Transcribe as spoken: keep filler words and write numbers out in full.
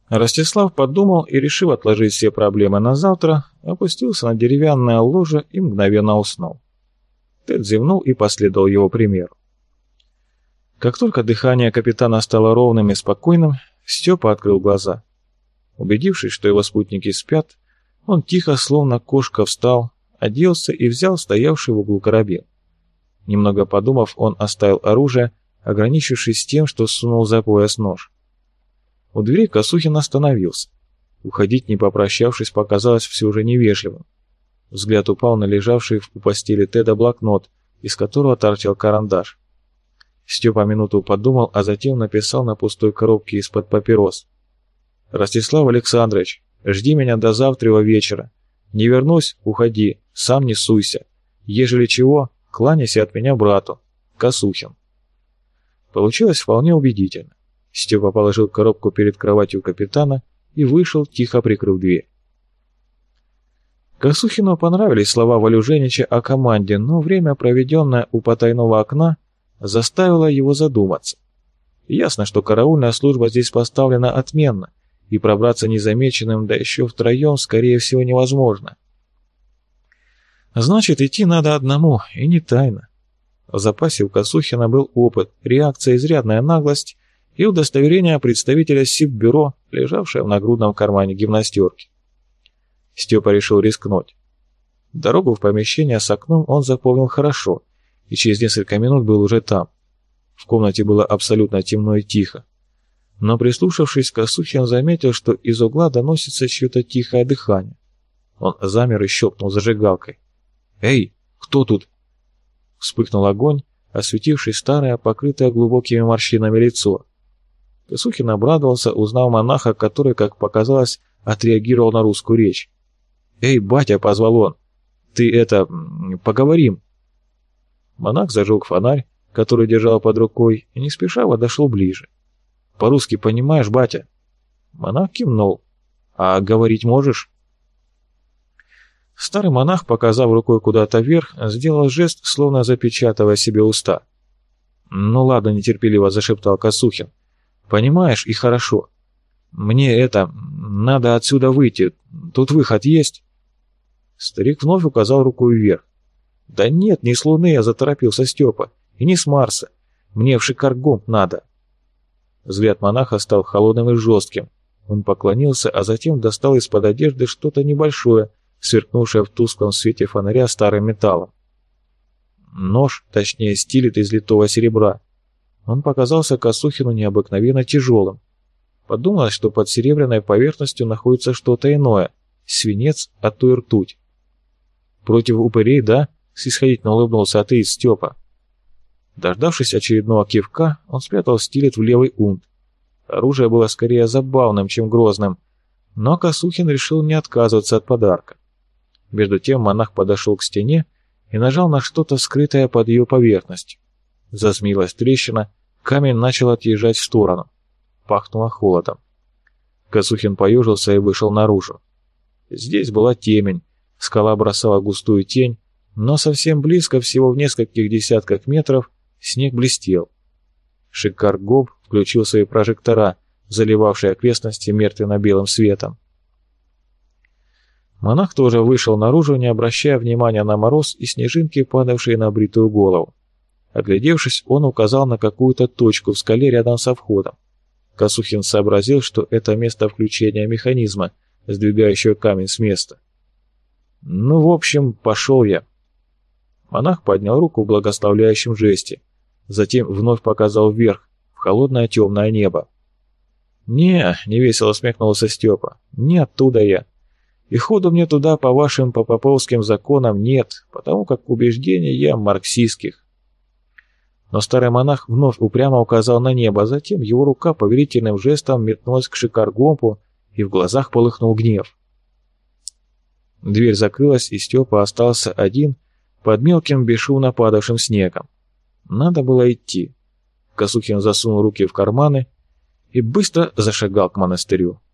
Ростислав подумал и, решив отложить все проблемы на завтра, опустился на деревянное ложе и мгновенно уснул. Тед зевнул и последовал его примеру. Как только дыхание капитана стало ровным и спокойным, Степа открыл глаза. Убедившись, что его спутники спят, он тихо, словно кошка, встал, оделся и взял стоявший в углу карабин. Немного подумав, он оставил оружие, ограничившись тем, что сунул за пояс нож. У двери Косухин остановился. Уходить, не попрощавшись, показалось все же невежливым. Взгляд упал на лежавший у постели Теда блокнот, из которого торчал карандаш. Степа минуту подумал, а затем написал на пустой коробке из-под папирос: «Ростислав Александрович, жди меня до завтра вечера. Не вернусь, уходи, сам не суйся. Ежели чего, кланяйся от меня брату. Косухин». Получилось вполне убедительно. Степа положил коробку перед кроватью капитана и вышел, тихо прикрыв дверь. Косухину понравились слова Валюженича о команде, но время, проведенное у потайного окна, заставило его задуматься. Ясно, что караульная служба здесь поставлена отменно, и пробраться незамеченным, да еще втроем, скорее всего, невозможно. Значит, идти надо одному, и не тайно. В запасе у Косухина был опыт, реакция, изрядная наглость и удостоверение представителя СИП-бюро, лежавшее в нагрудном кармане гимнастерки. Степа решил рискнуть. Дорогу в помещение с окном он запомнил хорошо, и через несколько минут был уже там. В комнате было абсолютно темно и тихо. Но прислушавшись, Косухин заметил, что из угла доносится чье-то тихое дыхание. Он замер и щелкнул зажигалкой. «Эй, кто тут?» Вспыхнул огонь, осветивший старое, покрытое глубокими морщинами лицо. Косухин обрадовался, узнав монаха, который, как показалось, отреагировал на русскую речь. «Эй, батя!» — позвал он. «Ты это... поговорим!» Монах зажег фонарь, который держал под рукой, и не спеша подошел ближе. «По-русски понимаешь, батя?» Монах кивнул. «А говорить можешь?» Старый монах, показав рукой куда-то вверх, сделал жест, словно запечатывая себе уста. «Ну ладно», — нетерпеливо зашептал Косухин. «Понимаешь, и хорошо. Мне это... надо отсюда выйти. Тут выход есть?» Старик вновь указал рукой вверх. «Да нет, не с Луны», — заторопился Степа. «И не с Марса. Мне в Шикаргомб надо». Взгляд монаха стал холодным и жестким. Он поклонился, а затем достал из-под одежды что-то небольшое, сверкнувшее в тусклом свете фонаря старым металлом. Нож, точнее стилет из литого серебра. Он показался Косухину необыкновенно тяжелым. Подумалось, что под серебряной поверхностью находится что-то иное, свинец, а то и ртуть. «Против упырей, да?» — снисходительно улыбнулся атеист Степа. Дождавшись очередного кивка, он спрятал стилет в левый унт. Оружие было скорее забавным, чем грозным, но Косухин решил не отказываться от подарка. Между тем монах подошел к стене и нажал на что-то скрытое под ее поверхностью. Зазмеилась трещина, камень начал отъезжать в сторону. Пахнуло холодом. Косухин поежился и вышел наружу. Здесь была темень, скала бросала густую тень, но совсем близко, всего в нескольких десятках метров, снег блестел. Шикаргомб включил свои прожектора, заливавшие окрестности мертвенно-белым светом. Монах тоже вышел наружу, не обращая внимания на мороз и снежинки, падавшие на бритую голову. Оглядевшись, он указал на какую-то точку в скале рядом со входом. Косухин сообразил, что это место включения механизма, сдвигающего камень с места. «Ну, в общем, пошел я». Монах поднял руку в благословляющем жесте, затем вновь показал вверх, в холодное темное небо. «Не», — невесело усмехнулся Степа, — «не оттуда я. И ходу мне туда по вашим попоповским законам нет, потому как убеждений я марксистских». Но старый монах вновь упрямо указал на небо, а затем его рука повелительным жестом метнулась к Шикаргомбу, и в глазах полыхнул гнев. Дверь закрылась, и Степа остался один под мелким бесшумно падавшим снегом. Надо было идти. Косухин засунул руки в карманы и быстро зашагал к монастырю.